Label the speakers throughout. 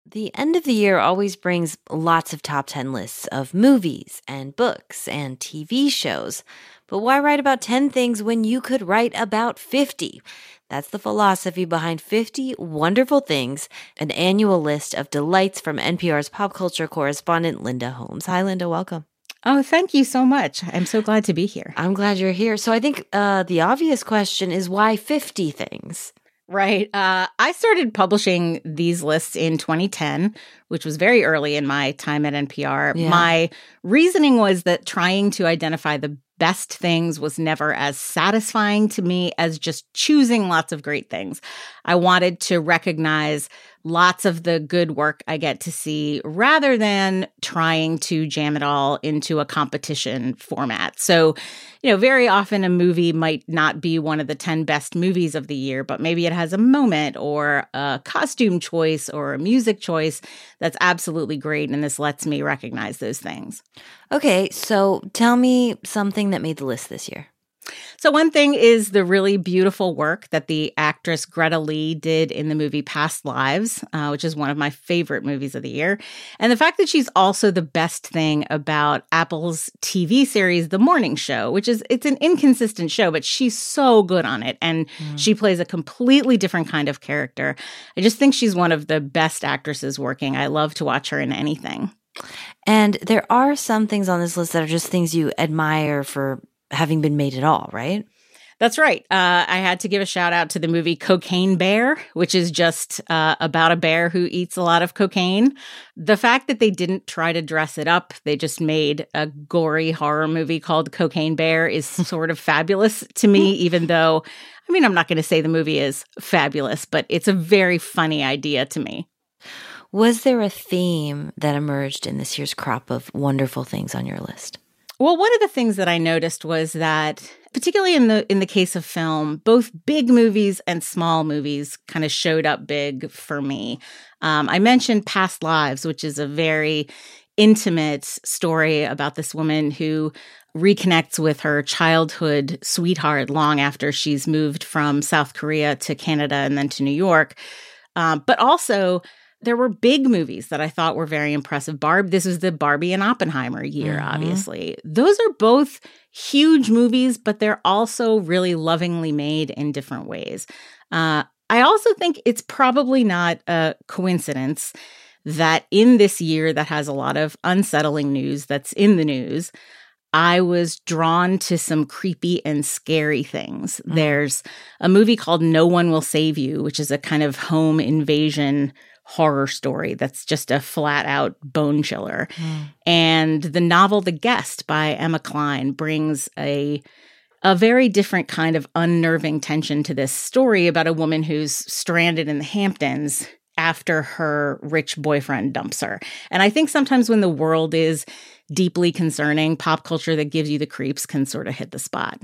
Speaker 1: The end of the year always brings lots of top 10 lists of movies and books and TV shows. But why write about 10 things when you could write about 50? That's the philosophy behind 50 Wonderful Things, an annual list of delights from NPR's pop culture correspondent Linda Holmes. Hi, Linda. Welcome.
Speaker 2: Oh, thank you so much. I'm so glad to be here.
Speaker 1: I'm glad you're here. So I think the obvious question is why 50 things?
Speaker 2: Right. I started publishing these lists in 2010, which was very early in my time at NPR.
Speaker 1: Yeah.
Speaker 2: My reasoning was that trying to identify the best things was never as satisfying to me as just choosing lots of great things. I wanted to recognize lots of the good work I get to see rather than trying to jam it all into a competition format. So, very often a movie might not be one of the 10 best movies of the year, but maybe it has a moment or a costume choice or a music choice that's absolutely great. And this lets me recognize those things.
Speaker 1: Okay, so tell me something that made the list this year.
Speaker 2: So one thing is the really beautiful work that the actress Greta Lee did in the movie Past Lives, which is one of my favorite movies of the year. And the fact that she's also the best thing about Apple's TV series, The Morning Show, it's an inconsistent show, but she's so good on it. And she plays a completely different kind of character. I just think she's one of the best actresses working. I love to watch her in anything.
Speaker 1: And there are some things on this list that are just things you admire for having been made at all, right?
Speaker 2: That's right. I had to give a shout out to the movie Cocaine Bear, which is just about a bear who eats a lot of cocaine. The fact that they didn't try to dress it up, they just made a gory horror movie called Cocaine Bear is sort of fabulous to me, even though, I'm not going to say the movie is fabulous, but it's a very funny idea to me.
Speaker 1: Was there a theme that emerged in this year's crop of wonderful things on your list?
Speaker 2: Well, one of the things that I noticed was that, particularly in the case of film, both big movies and small movies kind of showed up big for me. I mentioned Past Lives, which is a very intimate story about this woman who reconnects with her childhood sweetheart long after she's moved from South Korea to Canada and then to New York. But also, there were big movies that I thought were very impressive. This was the Barbie and Oppenheimer year, obviously. Those are both huge movies, but they're also really lovingly made in different ways. I also think it's probably not a coincidence that in this year that has a lot of unsettling news that's in the news, I was drawn to some creepy and scary things. There's a movie called No One Will Save You, which is a kind of home invasion horror story that's just a flat-out bone chiller. And the novel The Guest by Emma Cline brings a very different kind of unnerving tension to this story about a woman who's stranded in the Hamptons after her rich boyfriend dumps her. And I think sometimes when the world is deeply concerning, pop culture that gives you the creeps can sort of hit the spot.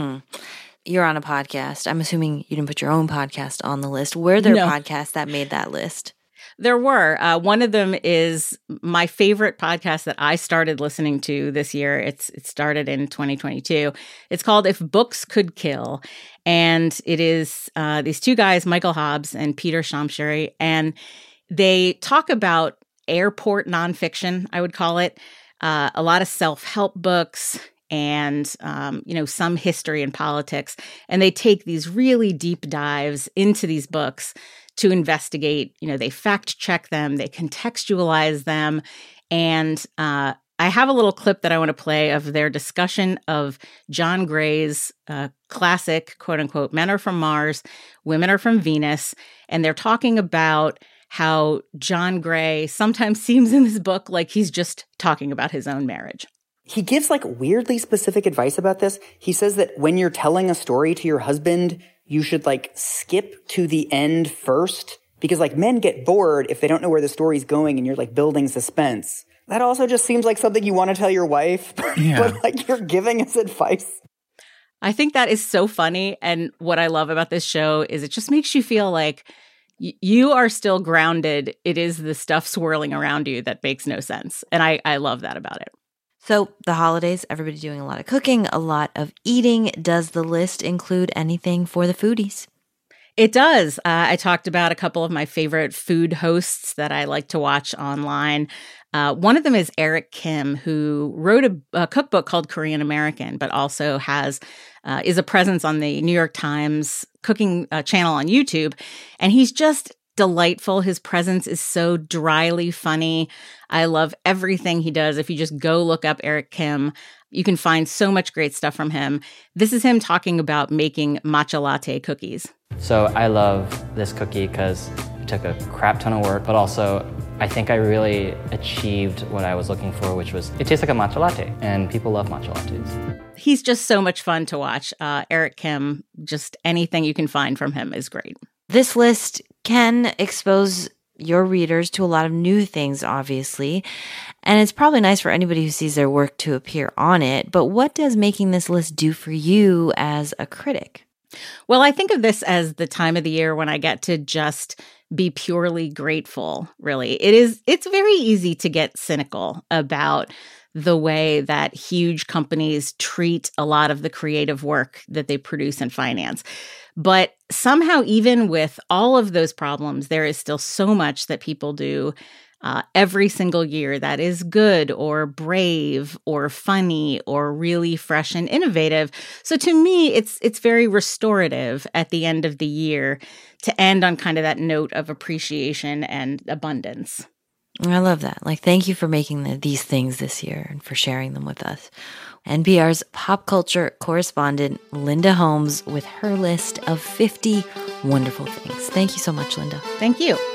Speaker 1: You're on a podcast. I'm assuming you didn't put your own podcast on the list. Were there podcasts that made that list?
Speaker 2: There were. One of them is my favorite podcast that I started listening to this year. It started in 2022. It's called If Books Could Kill. And it is these two guys, Michael Hobbs and Peter Shamshiri, and they talk about airport nonfiction, I would call it, a lot of self-help books and, some history and politics. And they take these really deep dives into these books to investigate, they fact check them, they contextualize them. And I have a little clip that I want to play of their discussion of John Gray's classic, quote unquote, Men Are From Mars, Women Are From Venus. And they're talking about how John Gray sometimes seems in this book like he's just talking about his own marriage.
Speaker 3: He gives weirdly specific advice about this. He says that when you're telling a story to your husband, you should skip to the end first because men get bored if they don't know where the story's going and you're building suspense. That also just seems like something you want to tell your wife,
Speaker 4: Yeah.
Speaker 3: but you're giving us advice.
Speaker 2: I think that is so funny. And what I love about this show is it just makes you feel like you are still grounded. It is the stuff swirling around you that makes no sense. And I love that about it.
Speaker 1: So the holidays, everybody doing a lot of cooking, a lot of eating. Does the list include anything for the foodies?
Speaker 2: It does. I talked about a couple of my favorite food hosts that I like to watch online. One of them is Eric Kim, who wrote a cookbook called Korean American, but also is a presence on the New York Times cooking channel on YouTube. And he's just delightful. His presence is so dryly funny. I love everything he does. If you just go look up Eric Kim, you can find so much great stuff from him. This is him talking about making matcha latte cookies.
Speaker 4: So I love this cookie because it took a crap ton of work, but also I think I really achieved what I was looking for, which was it tastes like a matcha latte, and people love matcha lattes.
Speaker 2: He's just so much fun to watch. Eric Kim, just anything you can find from him is great.
Speaker 1: This list can expose your readers to a lot of new things, obviously, and it's probably nice for anybody who sees their work to appear on it. But what does making this list do for you as a critic?
Speaker 2: Well, I think of this as the time of the year when I get to just be purely grateful, really. It's very easy to get cynical about the way that huge companies treat a lot of the creative work that they produce and finance. But somehow, even with all of those problems, there is still so much that people do every single year that is good or brave or funny or really fresh and innovative. So to me, it's very restorative at the end of the year to end on kind of that note of appreciation and abundance.
Speaker 1: I love that. Thank you for making these things this year and for sharing them with us. NPR's pop culture correspondent, Linda Holmes, with her list of 50 wonderful things. Thank you so much, Linda.
Speaker 2: Thank you.